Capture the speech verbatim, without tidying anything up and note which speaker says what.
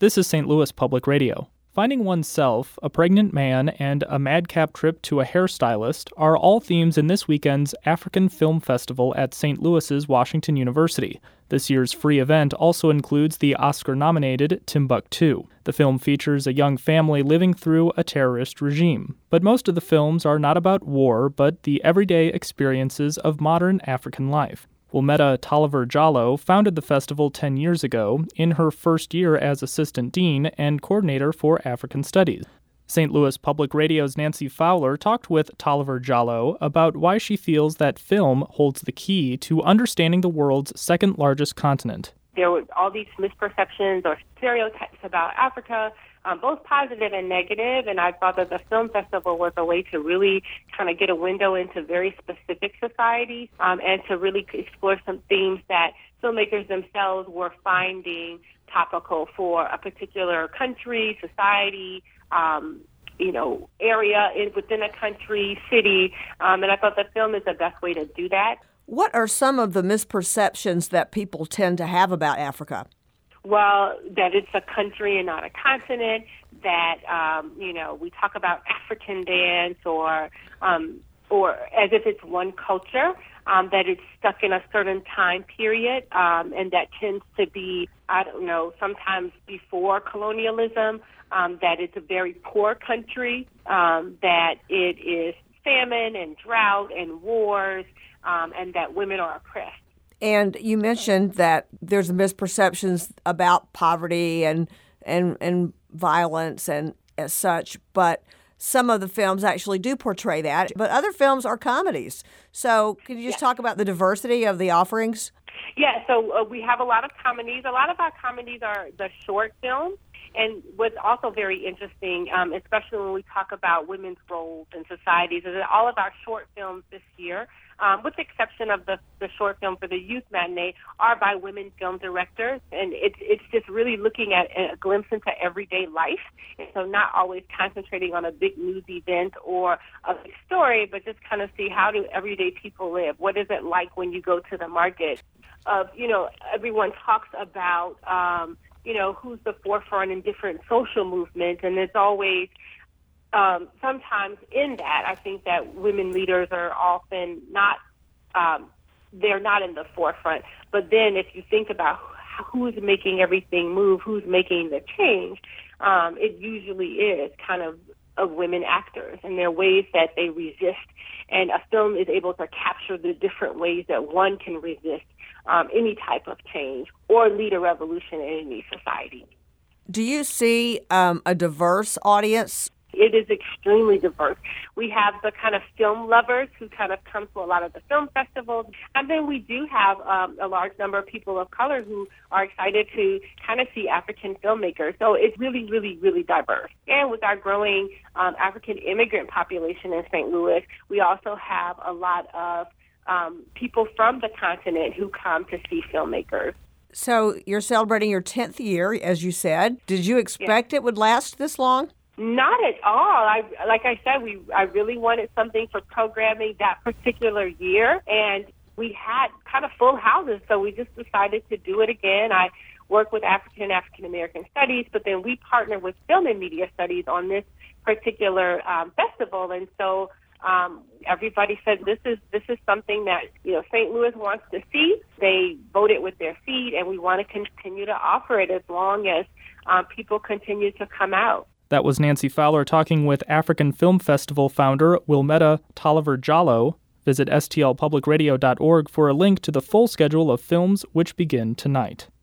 Speaker 1: This is Saint Louis Public Radio. Finding oneself, a pregnant man, and a madcap trip to a hairstylist are all themes in this weekend's African Film Festival at Saint Louis's Washington University. This year's free event also includes the Oscar-nominated Timbuktu. The film features a young family living through a terrorist regime. But most of the films are not about war, but the everyday experiences of modern African life. Wilmetta Tolliver-Jallow founded the festival ten years ago, in her first year as assistant dean and coordinator for African Studies. Saint Louis Public Radio's Nancy Fowler talked with Tolliver-Jallow about why she feels that film holds the key to understanding the world's second-largest continent.
Speaker 2: There were all these misperceptions or stereotypes about Africa, um, both positive and negative, and I thought that the film festival was a way to really kind of get a window into very specific societies um, and to really explore some themes that filmmakers themselves were finding topical for a particular country, society, um, you know, area in, within a country, city, um, and I thought that film is the best way to do that.
Speaker 3: What are some of the misperceptions that people tend to have about Africa?
Speaker 2: Well, that it's a country and not a continent, that, um, you know, we talk about African dance or um, or as if it's one culture, um, that it's stuck in a certain time period, um, and that tends to be, I don't know, sometimes before colonialism, um, that it's a very poor country, um, that it is famine and drought and wars, um, and that women are oppressed.
Speaker 3: And you mentioned that there's misperceptions about poverty and and and violence and as such, but some of the films actually do portray that, but other films are comedies. So can you just yeah. talk about the diversity of the offerings?
Speaker 2: Yeah, so uh, we have a lot of comedies. A lot of our comedies are the short films. And what's also very interesting, um, especially when we talk about women's roles in societies, is that all of our short films this year, um, with the exception of the, the short film for the youth matinee, are by women film directors. And it's it's just really looking at a glimpse into everyday life. And so not always concentrating on a big news event or a big story, but just kind of see how do everyday people live. What is it like when you go to the market? Of, you know, everyone talks about, um, you know, who's the forefront in different social movements, and it's always um, sometimes in that, I think that women leaders are often not, um, they're not in the forefront. But then if you think about who's making everything move, who's making the change, um, it usually is kind of of women actors, and there are ways that they resist. And a film is able to capture the different ways that one can resist um, any type of change or lead a revolution in any society.
Speaker 3: Do you see um, a diverse audience?
Speaker 2: It is extremely diverse. We have the kind of film lovers who kind of come to a lot of the film festivals. And then we do have um, a large number of people of color who are excited to kind of see African filmmakers. So it's really, really, really diverse. And with our growing um, African immigrant population in Saint Louis, we also have a lot of um, people from the continent who come to see filmmakers.
Speaker 3: So you're celebrating your tenth year, as you said. Did you expect yeah. it would last this long?
Speaker 2: Not at all. I, like I said, we I really wanted something for programming that particular year, and we had kind of full houses, so we just decided to do it again. I work with African and African American Studies, but then we partner with Film and Media Studies on this particular um, festival, and so um, everybody said this is this is something that you know Saint Louis wants to see. They voted with their feet, and we want to continue to offer it as long as um, people continue to come out.
Speaker 1: That was Nancy Fowler talking with African Film Festival founder Wilmetta Tolliver-Jallow. Visit S T L public radio dot org for a link to the full schedule of films which begin tonight.